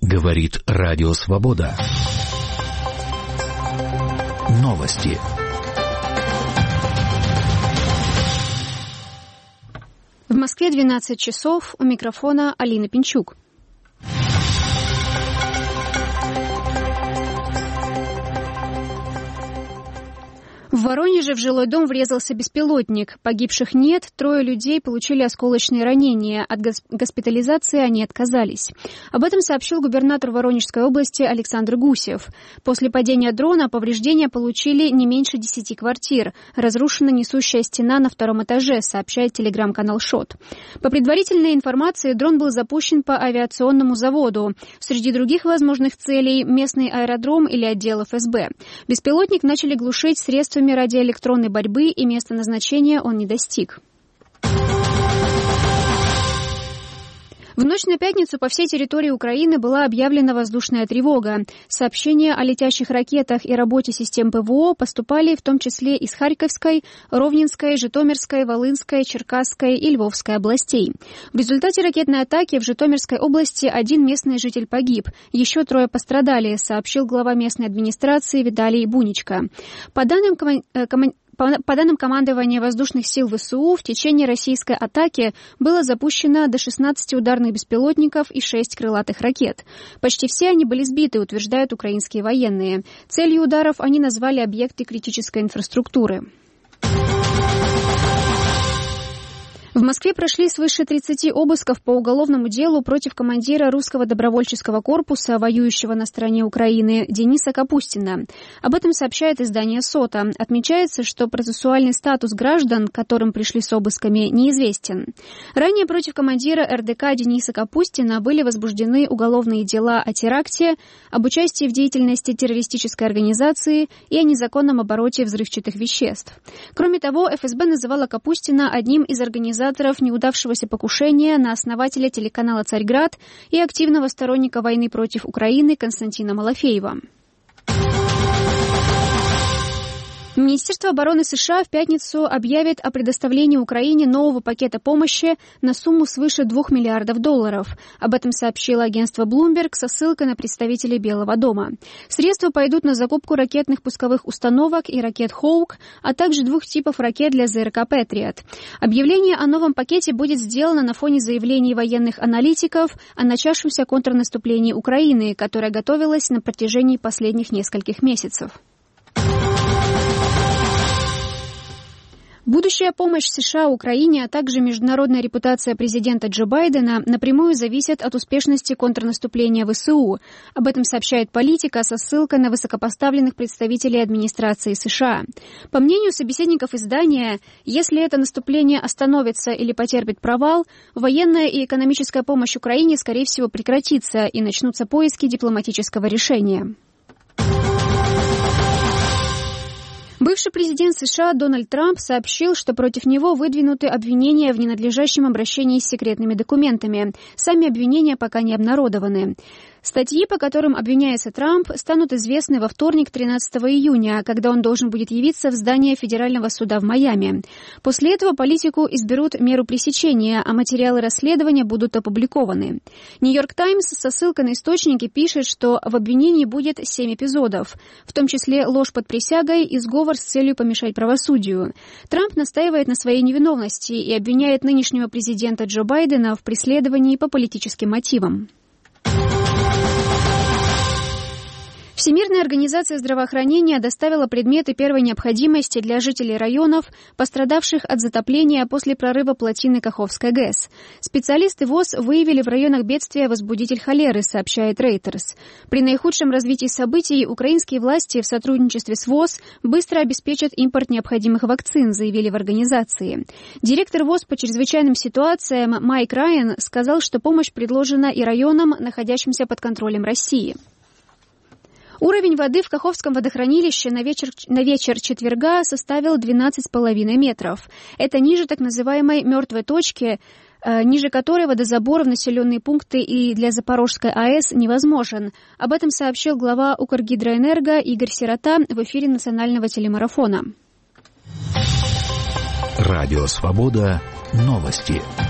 Говорит Радио Свобода. Новости. В Москве 12 часов. У микрофона Алина Пинчук. В Воронеже в жилой дом врезался беспилотник. Погибших нет, 3 людей получили осколочные ранения. От госпитализации они отказались. Об этом сообщил губернатор Воронежской области Александр Гусев. После падения дрона повреждения получили не меньше 10 квартир. Разрушена несущая стена на 2-м этаже, сообщает телеграм-канал ШОТ. По предварительной информации, дрон был запущен по авиационному заводу. Среди других возможных целей – местный аэродром или отдел ФСБ. Беспилотник начали глушить средствами радиоэлектронной борьбы, и место назначения он не достиг. В ночь на пятницу по всей территории Украины была объявлена воздушная тревога. Сообщения о летящих ракетах и работе систем ПВО поступали в том числе из Харьковской, Ровненской, Житомирской, Волынской, Черкасской и Львовской областей. В результате ракетной атаки в Житомирской области 1 местный житель погиб, еще 3 пострадали, сообщил глава местной администрации Виталий Буничко. По данным командования воздушных сил ВСУ, в течение российской атаки было запущено до 16 ударных беспилотников и 6 крылатых ракет. Почти все они были сбиты, утверждают украинские военные. Целью ударов они назвали объекты критической инфраструктуры. В Москве прошли свыше 30 обысков по уголовному делу против командира русского добровольческого корпуса, воюющего на стороне Украины, Дениса Капустина. Об этом сообщает издание «Сота». Отмечается, что процессуальный статус граждан, к которым пришли с обысками, неизвестен. Ранее против командира РДК Дениса Капустина были возбуждены уголовные дела о теракте, об участии в деятельности террористической организации и о незаконном обороте взрывчатых веществ. Кроме того, ФСБ называла Капустина одним из организаторов неудавшегося покушения на основателя телеканала «Царьград» и активного сторонника войны против Украины Константина Малафеева. Министерство обороны США в пятницу объявит о предоставлении Украине нового пакета помощи на сумму свыше $2 миллиардов. Об этом сообщило агентство Bloomberg со ссылкой на представителей Белого дома. Средства пойдут на закупку ракетных пусковых установок и ракет «Хоук», а также 2 типов ракет для ЗРК «Патриот». Объявление о новом пакете будет сделано на фоне заявлений военных аналитиков о начавшемся контрнаступлении Украины, которое готовилось на протяжении последних нескольких месяцев. Будущая помощь США Украине, а также международная репутация президента Джо Байдена напрямую зависят от успешности контрнаступления ВСУ. Об этом сообщает «Политика» со ссылкой на высокопоставленных представителей администрации США. По мнению собеседников издания, если это наступление остановится или потерпит провал, военная и экономическая помощь Украине, скорее всего, прекратится и начнутся поиски дипломатического решения. Бывший президент США Дональд Трамп сообщил, что против него выдвинуты обвинения в ненадлежащем обращении с секретными документами. Сами обвинения пока не обнародованы. Статьи, по которым обвиняется Трамп, станут известны во вторник, 13 июня, когда он должен будет явиться в здание Федерального суда в Майами. После этого политику изберут меру пресечения, а материалы расследования будут опубликованы. «Нью-Йорк Таймс» со ссылкой на источники пишет, что в обвинении будет 7 эпизодов, в том числе ложь под присягой и сговор с целью помешать правосудию. Трамп настаивает на своей невиновности и обвиняет нынешнего президента Джо Байдена в преследовании по политическим мотивам. Всемирная организация здравоохранения доставила предметы первой необходимости для жителей районов, пострадавших от затопления после прорыва плотины Каховской ГЭС. Специалисты ВОЗ выявили в районах бедствия возбудитель холеры, сообщает Reuters. При наихудшем развитии событий украинские власти в сотрудничестве с ВОЗ быстро обеспечат импорт необходимых вакцин, заявили в организации. Директор ВОЗ по чрезвычайным ситуациям Майк Райан сказал, что помощь предложена и районам, находящимся под контролем России. Уровень воды в Каховском водохранилище на вечер четверга составил 12,5 метров. Это ниже так называемой «мертвой точки», ниже которой водозабор в населенные пункты и для Запорожской АЭС невозможен. Об этом сообщил глава Укргидроэнерго Игорь Сирота в эфире национального телемарафона. Радио «Свобода». Новости.